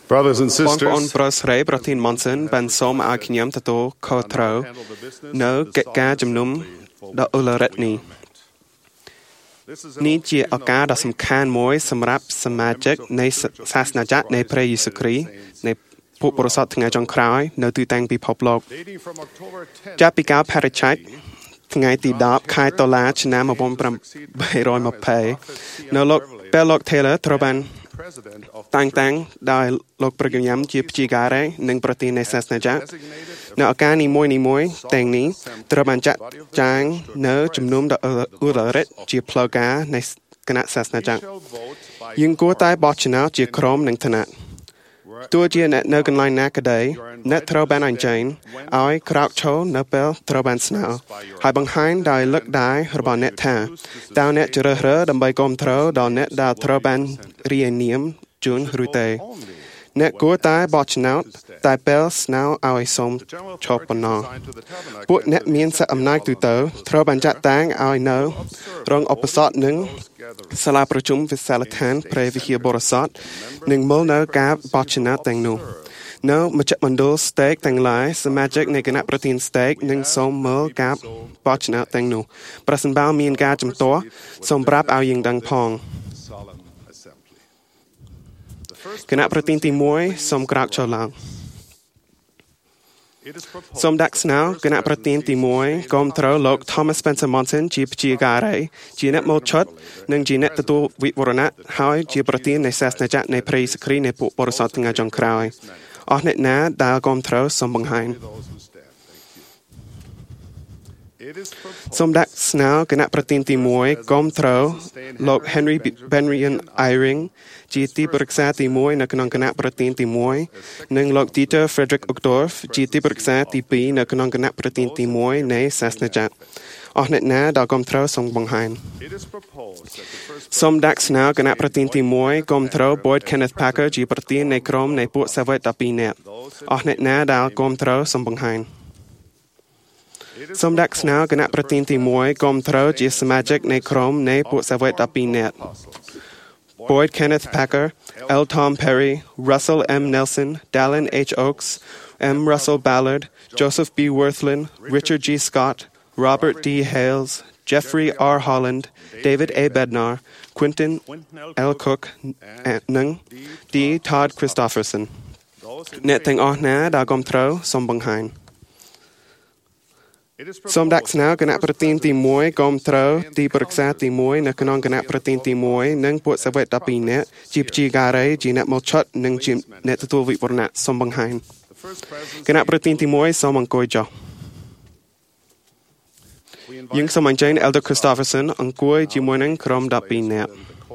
Brothers and បងប្អូន sisters, ប្រុសស្រីប្រធាន Monson បានសូមឲ្យខ្ញុំទទួលខុសត្រូវនៅកិច្ចការជំនុំដ៏ឧឡារិតនេះនេះជាឱកាសដ៏សំខាន់មួយសម្រាប់សមាជិកនៃសាសនាจักរនៃព្រះយេស៊ូវគ្រីស្ទនៃពួកបរិសុទ្ធថ្ងៃចុងក្រោយនៅទូទាំងពិភពលោកចាប់ពីកាលបរិច្ឆេទថ្ងៃទី10ខែតុលាឆ្នាំ1820នៅពេលលោក Taylor ត្រូវបានតាំងដោយលោកប្រកាសជាព្យាការីនិងប្រធាននៃសាសនាจักរនៅឱកាសនីមួយៗទាំងនេះត្រូវបានចាត់ចែងនៅជំនុំដ៏ឧឡារិតជាផ្លូវការនៃគណៈសាសនាจักរយើងគួរតែបោះឆ្នោតជាក្រុមនិងឋានៈទោះជាអ្នកនៅកន្លែងណាក៏ដោយអ្នកត្រូវបានអញ្ជើញឲ្យក្រោកឈរនៅពេលត្រូវបានស្នើហើយបង្ហាញដោយលើកដៃរបស់អ្នកថាតើអ្នកជ្រើសរើសដើម្បីគាំទ្រដល់អ្នកដែលត្រូវបានរាយនាមជូនឬទេអ្នកគួរតែបោះឆ្នោតតែពេលស្នើឲ្យសូមឈប់ប៉ុណ្ណោះពួកអ្នកមានសិទ្ធិអំណាចទូទៅត្រូវបានចាត់តាំងឲ្យនៅរងឧបសគ្គនឹងសាលាប្រជុំវិសាលដ្ឋានព្រះវិហារបរិសុទ្ធនិងមើលនៅការបោះឆ្នោតទាំងនោះនៅមជ្ឈមណ្ឌលស្តេកទាំងឡាយសមាជិកនៃគណៈប្រធានស្តេកនឹងសូមមើលការបោះឆ្នោតទាំងនោះប្រសិនបើមានការជំទាស់សូមប្រាប់ឲ្យយើងដឹងផងគណៈប្រធានទី1សូមក្រោកឈរឡើងសូមដាក់ស្នើគណៈប្រធានទី1គាំទ្រលោក Thomas Spencer Monson ជាព្យាការីជាអ្នកមកឈុតនិងជាអ្នកទទួលវិវរណៈហើយជាប្រធាននៃសាសនាจักរនៃព្រះយេស៊ូវគ្រីស្ទនៃពួកបរិសុទ្ធថ្ងៃចុងក្រោយអស់អ្នកណាដែលគាំទ្រសូមបង្ហាញសូមដាក់ស្នើគណៈប្រធានទី1គាំទ្រលោក Henry Benrian Eyring ជាទីប្រឹក្សាទី1នៅក្នុងគណៈប្រធានទី1និងលោក Dieter Frederick Uchtdorf ជាទីប្រឹក្សាទី2នៅក្នុងគណៈប្រធានទី1នៃសាសនាจักរអស់អ្នកណាដែលគាំទ្រសូមបង្ហាញសូមដាក់ស្នើគណៈប្រធានទី1គាំទ្រ Boyd Kenneth Packer ជាប្រធាននៃក្រុមនៃពួកសាវក12នាក់អស់អ្នកណាដែលគាំទ្រសូមបង្ហាញសូមដាក់ស្នើគណៈប្រធានទី1គាំទ្រជាសមាជិកនៃក្រុមនៃពួកសាវក12នាក់ Boyd Kenneth Packer, L. Tom Perry, Russell M. Nelson, Dallin H. Oakes, M. Russell Ballard, Joseph B. Worthlin, Richard G. Scott, Robert D. Hales, Jeffrey R. Holland, David A. Bednar, Quentin L. Cook និង D. Todd Christofferson អ្នកទាំងអស់ណាដែលគាំទ្រសូមបង្ហាញសូមដាក់ស្នើគណៈប្រធានទី1គាំទ្រទីប្រឹក្សាទី1នៅក្នុងគណៈប្រធានទី1និងពួកសាវក12នាក់ជាព្យាការីជាអ្នកមកឈុតនិងជាអ្នកទទួលវិវរណៈសូមបង្ហាញគណៈប្រធានទី1សូមអង្គុយចុះយើងសូមអញ្ជើញ Elder Christofferson អង្គុយជាមួយនឹងក្រុម12នាក់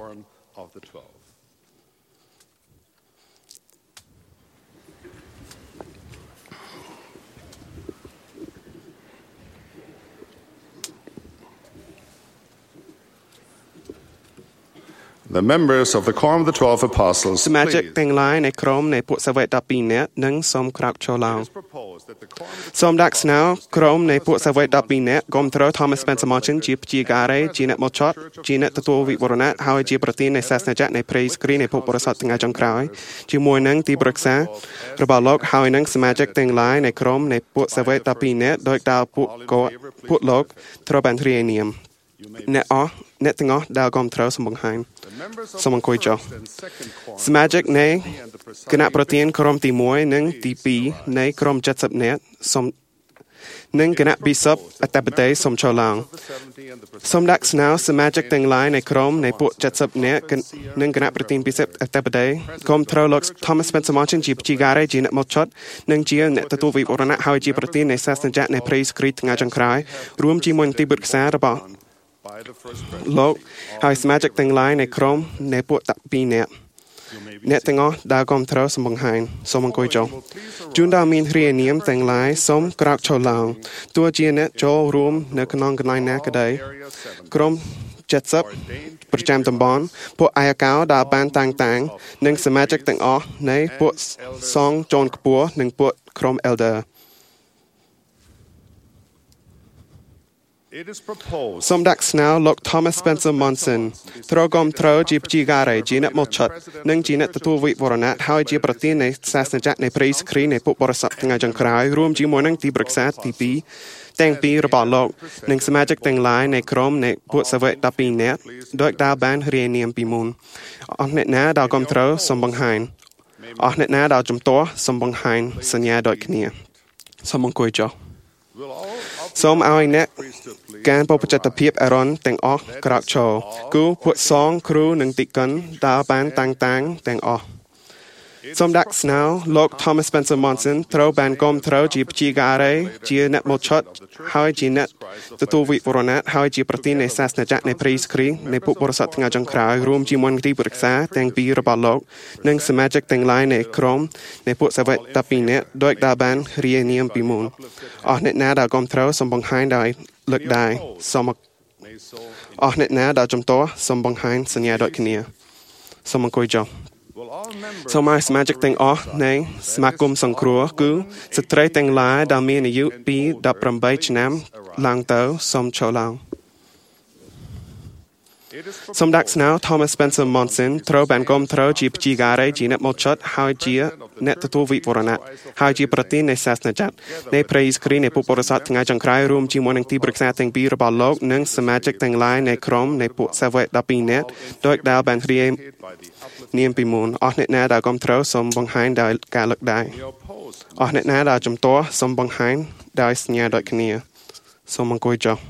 the members of the Quorum of the 12 Apostles, សមាជិកទាំងឡាយនៃក្រុមនៃពួកសាវក12នាក់នឹងសូមក្រោកឈរឡើងសូមដាក់ស្នើក្រុមនៃពួកសាវក12នាក់គាំទ្រ Thomas Spencer Monson ជាព្យាការីជាអ្នកមកឈុតជាអ្នកទទួលវិវរណៈហើយជាប្រធាននៃសាសនាจักរនៃព្រះយេស៊ូវគ្រីស្ទនៃពួកបរិសុទ្ធថ្ងៃចុងក្រោយជាមួយនឹងទីប្រឹក្សារបស់លោកហើយនឹងសមាជិកទាំងឡាយនៃក្រុមនៃពួកសាវក12នាក់ដោយដែលពួកលោកត្រូវបានរាយនាមអ្នកទាំងអស់ដែលគាំទ្រសូមបង្ហាញសូមអង្គុយចុះសមាជិកនៃគណៈប្រធានក្រុមទី1និងទី2នៃក្រុម70នាក់សូមនិងគណៈ Bishop អធិបតីសូមឈរឡើងសូមដាក់ស្នើសមាជិកទាំងឡាយនៃក្រុមនៃពួក70នាក់និងគណៈប្រធាន Bishop អធិបតីគាំទ្រលោក Thomas Spencer Monson ជាព្យាការីជាអ្នកមកឈុតនិងជាអ្នកទទួលវិវរណៈហើយជាប្រធាននៃសាសនាจักរនៃព្រះយេស៊ូវគ្រីស្ទថ្ងៃចុងក្រោយរួមជាមួយនឹងទីប្រឹក្សារបស់លោកហើយសមាជិកទាំងឡាយនៃក្រុមនៃពួក12នាក់អ្នកទាំងអស់ដែលគាំទ្រសូមបង្ហាញសូមអង្គុយចុះជួនដែលមានរាយនាមទាំងឡាយសូមក្រោកឈរឡើងទោះជាអ្នកចូលរួមនៅក្នុងកន្លែងណាក៏ដោយក្រុម70ប្រចាំតំបន់ពួកអាយកោដែលបានតាំងនិងសមាជិកទាំងអស់នៃពួកសងជាន់ខ្ពស់និងពួកក្រុម Elder It is proposed សូមដាក់ស្នើលោក Thomas Spencer Monson ត្រូវគាំទ្រជាព្យាការីជាអ្នកមកឆាត់និងជាអ្នកទទួលវិវរណៈហើយជាប្រធាននៃសាសនាចក្រនៃព្រះយេស៊ូវគ្រីស្ទនៃពុទ្ធបរិស័ទថ្ងៃចុងក្រោយរួមជាមួយនឹងទីប្រឹក្សាទី2ទាំងពីររបស់លោកនិងសមាជិកទាំងឡាយនៃក្រុមនៃពួកសាវក12នាក់ដោយដែលបានរាយនាមពីមុនអស់អ្នកណាដែលគាំទ្រសូមបង្ហាញអស់អ្នកណាដែលជំទាស់សូមបង្ហាញសញ្ញាដូចគ្នាសូមអង្គុយចុះ will all of សូមឲ្យអ្នក priesthood please ការបព្វជិតភាពអរ៉ុនទាំងអស់ក្រោកឈរគឺពួកសងគ្រូនិងទីកិនដែលបានតាំងទាំងអស់សូមដាក់ស្នើលោក Thomas Spencer Monson ត្រូវបានគាំទ្រជាព្យាការីជាអ្នកមកឆាត់ហើយជាអ្នកទទួលវិវរណៈហើយជាប្រធាននៃសាសនាចក្រនៃព្រះយេស៊ូវគ្រីស្ទនៃពុទ្ធបរិស័ទថ្ងៃចុងក្រោយរួមជាមួយនឹងទីប្រឹក្សាទាំងពីររបស់លោកនិងសមាជិកទាំងឡាយនៃក្រុមនៃពួកសាវក12នាក់ដោយដែលបានរាយនាមពីមុនអស់អ្នកណាដែលគាំទ្រសូមបង្ហាញដោយលើកដៃសូម may so អស់អ្នកណាដែលជំទាស់សូមបង្ហាញសញ្ញាដូចគ្នាសូមអង្គុយចុះ will all members សូមឲ្យសមាជិកទាំងអស់នៃសមាគមសង្គ្រោះគឺស្ត្រីទាំងឡាយដែលមានអាយុពី18ឆ្នាំឡើងទៅសូមចូលឡើង it is សូមដាក់ស្នើ Thomas Spencer Monson ត្រូវបានគាំទ្រជាព្យាការីជាអ្នកមកឆាត់ហើយជាអ្នកទទួលវិវរណៈហើយជាប្រធាននៃសាសនាចក្រនៃព្រះយេស៊ូវគ្រីស្ទនៃពុទ្ធបរិស័ទថ្ងៃចុងក្រោយរួមជាមួយនឹងទីប្រឹក្សាទាំងពីររបស់លោកនិងសមាជិកទាំងឡាយនៃក្រុមនៃពួកសាវក12នាក់ដោយដែលបានរាយ by the uplift នាមពីមុនអស់អ្នកណាដែលគាំទ្រសូមបង្ហាញដោយការលើកដៃ opposed អស់អ្នកណាដែលជំទាស់សូមបង្ហាញដោយសញ្ញាដូចគ្នាសូមអង្គុយចុះ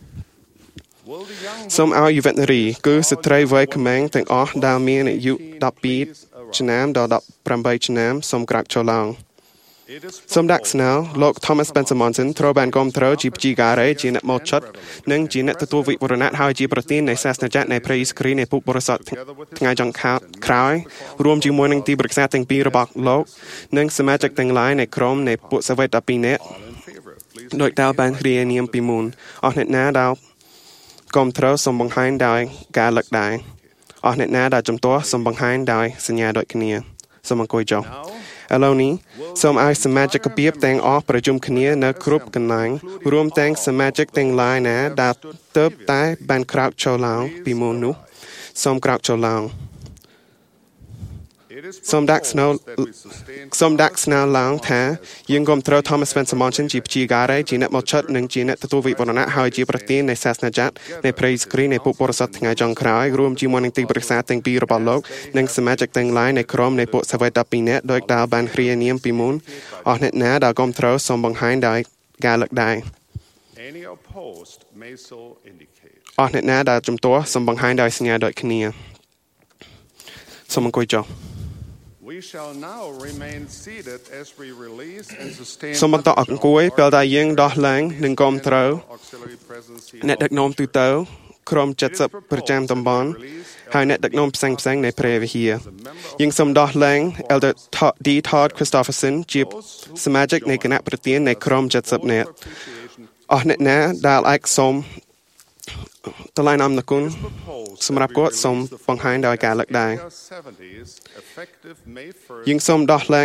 will the young សូមឲ្យយុវនារីគឺស្ត្រីវ័យក្មេងទាំងអស់ដែលមានអាយុ12ឆ្នាំដល់18ឆ្នាំសូមក្រាបចូលឡើង it is សូមដាក់ស្នើលោក Thomas Spencer Monson ត្រូវបានគាំទ្រជាព្យាការីជាអ្នកមកឆាត់និងជាអ្នកទទួលវិវរណៈហើយជាប្រធាននៃសាសនាចក្រនៃព្រះយេស៊ូវគ្រីស្ទនៃពុទ្ធបរិស័ទថ្ងៃចុងក្រោយរួមជាមួយនឹងទីប្រឹក្សាទាំងពីររបស់លោកនិងសមាជិកទាំងឡាយនៃក្រុមនៃពួកសាវក12នាក់ all in favor please ដោយដែលបានរាយនាមពីមុនអស់អ្នកណាដែលគាំទ្រសូមបង្ហាញដោយការលើកដៃអស់អ្នកណាដែលជំទាស់សូមបង្ហាញដោយសញ្ញាដូចគ្នាសូមអង្គុយចុះ ឥឡូវនេះសូមឲ្យសមាជិកភាពទាំងអស់ប្រជុំគ្នានៅគ្រប់កន្លែងរួមទាំងសមាជិកទាំងឡាយណាដែលទើបតែបានក្រោកចូលឡើងពីមុននោះសូមក្រោកចូលឡើង it is សូមដាក់ស្នើ that we sustain សូមដាក់ស្នើឡើងថាយើងគាំទ្រ Thomas Spencer Monson ជាព្យាការីជាអ្នកមកឆាត់និងជាអ្នកទទួលវិវរណៈហើយជាប្រធាននៃសាសនាចក្រនៃព្រះយេស៊ូវគ្រីស្ទនៃពុទ្ធបរិស័ទថ្ងៃចុងក្រោយរួមជាមួយនឹងទីប្រឹក្សាទាំងពីររបស់លោកនិងសមាជិកទាំងឡាយនៃក្រុមនៃពួកសាវក12នាក់ដោយដែលបានរាយនាមពីមុនអស់អ្នកណាដែលគាំទ្រសូមបង្ហាញដោយការលើកដៃ any opposed may so indicate អស់អ្នកណាដែលជំទាស់សូមបង្ហាញដោយសញ្ញាដូចគ្នាសូមអង្គុយចុះ we shall now remain seated as we release and sustain សូមបន្តអង្គុយពេលដែលយើងដោះលែងនិងគាំទ្រ auxiliary presidency អ្នកដឹកនាំទូទៅក្រុម70ប្រចាំតំបន់ហើយអ្នកដឹកនាំផ្សេងៗនៃព្រះវិហារយើងសូមដោះលែង Elder D. Todd Christopherson ជាសមាជិកនៃគណៈប្រធាននៃក្រុម70នាក់អស់អ្នកណាដែលអាចសូមថ្លែងអំណរគុណសម្រាប់គាត់សូមបង្ហាញដោយការលើកដៃ 70s effective May 1st យើងសូមដោះលែង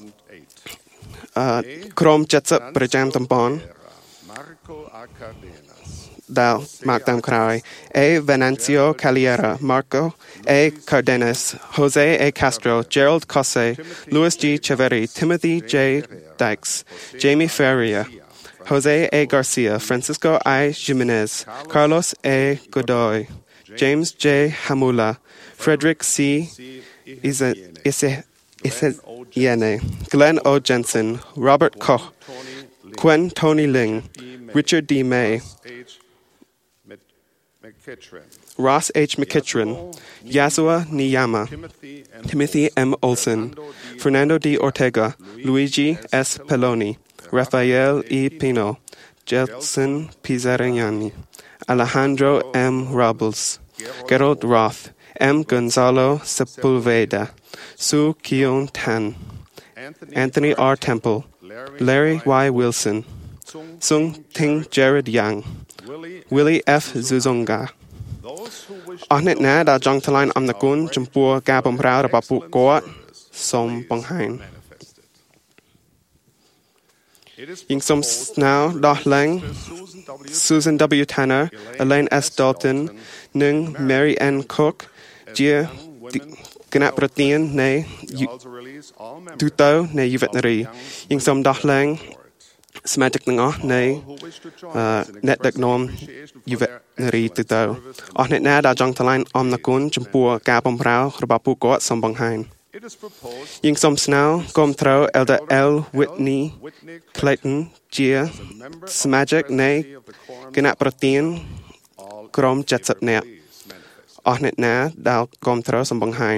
2008 ក្រុម70ប្រចាំតំបន់ Marco Acardenas ដែលមកតាមក្រោយ A. Venancio Caliera Marco A. Cardenas Jose A. Castro Gerald Cosse Luis G. Cheverry Timothy J. Dykes Jamie Ferrier Jose A. Garcia Francisco I. Jimenez Carlos A. Godoy James J. Hamula Frederick C. Isaiane Glenn O. Jensen Robert Koch Quen Tony Ling Richard D. May H. McKittrick Ross H. McKittrick, Yasua Niyama, Timothy M. Olson, Fernando D. Ortega, Luigi S. Peloni, Rafael E. Pino, Jelson Pizzariani, Alejandro M. Robles, Gerald Roth, M. Gonzalo Sepulveda, Su Kion Tan, Anthony R. Temple, Larry Y. Wilson, Sung Ting Jared Young, Willie F. Zuzonga អស់អ្នកណាដែលចង់ថ្លែងអំណរគុណចំពោះការបម្រើរបស់ពួកគាត់សូមបង្ហាញយើងសូមស្នើដោះលែង Susan W Tanner Elaine S Dalton និង Mary Ann Cook ជាគណៈប្រធាននៃទូទៅនៃយុវនារីយើងសូមដោះលែងសមាជិកទាំងអស់នៃអ្នកដឹកនាំយុវនារីទូទៅអស់អ្នកណាដែលចង់ថ្លែងអំណរគុណចំពោះការបម្រើរបស់ពួកគាត់សូមបង្ហាញយើងសូមស្នើគាំទ្រ Elder L Whitney Clayton ជាសមាជិកនៃគណៈប្រធានក្រុម70នាក់អស់អ្នកណាដែលគាំទ្រសូមបង្ហាញ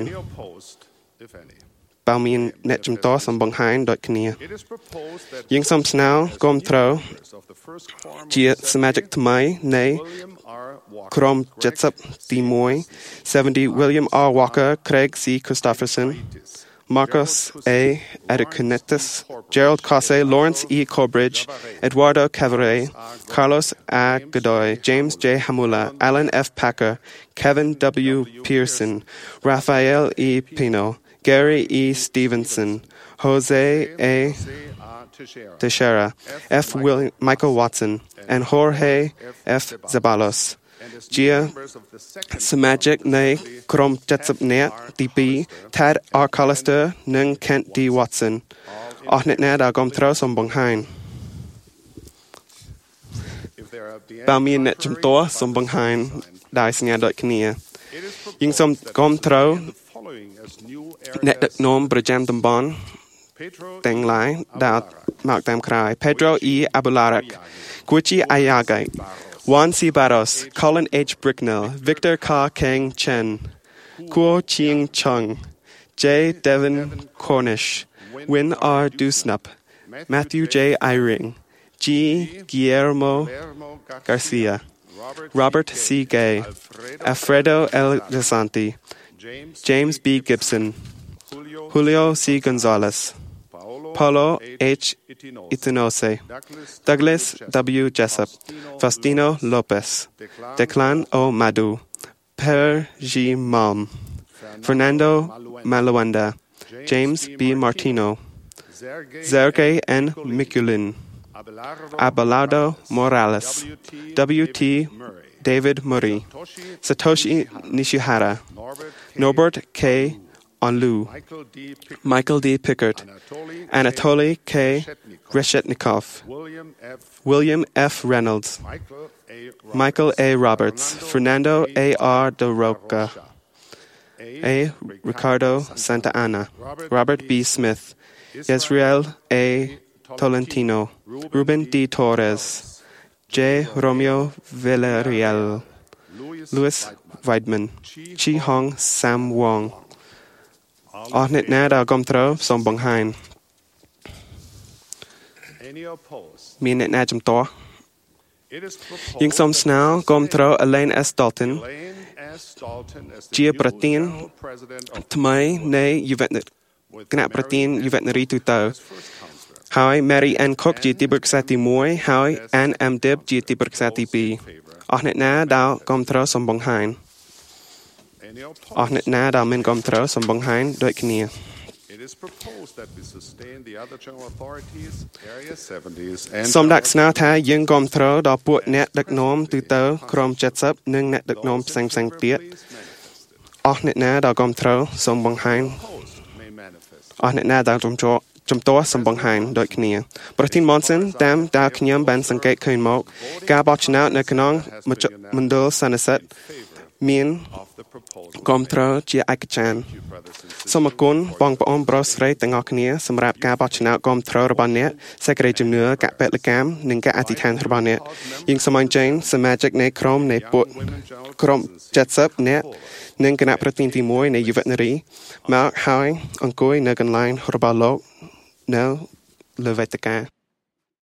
បើមានអ្នកជំទាស់សូមបង្ហាញដូចគ្នាយើងសូមស្នើគាំទ្រជាសមាជិកថ្មីនៃក្រុម70ទី1 70 William R Walker Craig C Christopherson Marcos A Adecunetis Gerald Cosse Lawrence E Corbridge Eduardo Cavare Carlos A Godoy James J Hamula Alan F Packer Kevin W Pearson Rafael E Pino Gary E Stevenson Jose A Teixeira F Michael Watson and Jorge F Zabalos ជាសមាជិកនៃក្រុម70នាក់ទី2 Ted R Collister និង Kent D Watson អស់អ្នកណាដែលគាំទ្រសូមបង្ហាញបើមានអ្នកជំទាស់សូមបង្ហាញដោយសញ្ញាដូចគ្នាយើងសូមគាំទ្រអ្នកដឹកនាំប្រចាំតំបន់ទាំងឡាយដែលមកតាមក្រោយ Pedro E Abularak Gucci Ayagay Juan C. Barros, Colin H. Bricknell, Victor Ka Kang Chen, Kuo Chiang Chung, J. Devin Cornish, Win R. Dusnup, Matthew J. Eyring, G. Guillermo Garcia, Robert C. Gay, Alfredo L. Desanti, James B. Gibson, Julio C. Gonzalez, Paulo H. Itinose, Douglas W. Jessup, Faustino Lopez, Declan O. Madu, Per G. Malm, Fernando Maluanda, James B. Martino, Sergey N. Mikulin, Abelardo Morales, W. T. David Murray, Satoshi Nishihara, Norbert K. Onlu, Michael D. Pickard, Anatoly K. Reshetnikov, William F. Reynolds, Michael A. Roberts, Fernando A. R. De Roca, A. Ricardo Santa Ana, Robert B. Smith, Israel A. Tolentino, Ruben D. Torres, J. Romeo Villarreal, Louis Weidman, Chi Hong Sam Wong អស់អ្នកណាដែលគាំទ្រសូមបង្ហាញមានអ្នកណាជំទាស់យើងសូមស្នើគាំទ្រ Elaine S Dalton ជាប្រធានថ្មីនៃគណៈប្រធានយុវនារីទូទៅហើយ Mary Ann Cook ជាទីប្រឹក្សាទី1ហើយ Ann M Dib ជាទីប្រឹក្សាទី2អស់អ្នកណាដែលគាំទ្រសូមបង្ហាញអស់អ្នកណាដែលមិនគាំទ្រសូមបង្ហាញដូចគ្នាសូមដាក់ស្នើថាយើងគាំទ្រដល់ពួកអ្នកដឹកនាំទូទៅក្រុម70និងអ្នកដឹកនាំផ្សេងៗទៀតអស់អ្នកណាដែលគាំទ្រសូមបង្ហាញអស់អ្នកណាដែលជំទាស់សូមបង្ហាញដូចគ្នាប្រធាន Monson តាមដែលខ្ញុំបានសង្កេតឃើញមកការបោះឆ្នោតនៅក្នុងមណ្ឌលសន្និសីទមានគាំទ្រជាឯកច្ឆន្ទសូមអរគុណបងប្អូនប្រុសស្រីទាំងអស់គ្នាសម្រាប់ការបោះឆ្នោតគាំទ្ររបស់អ្នកសេចក្តីជំនឿកពលកម្មនិងការអធិដ្ឋានរបស់អ្នកយើងសូមអញ្ជើញសមាជិកនៃក្រុម70នាក់និងគណៈប្រធានទី1នៃយុវនារីមកហើយអង្គុយនៅកន្លែងរបស់លោកនៅលើវេទិកា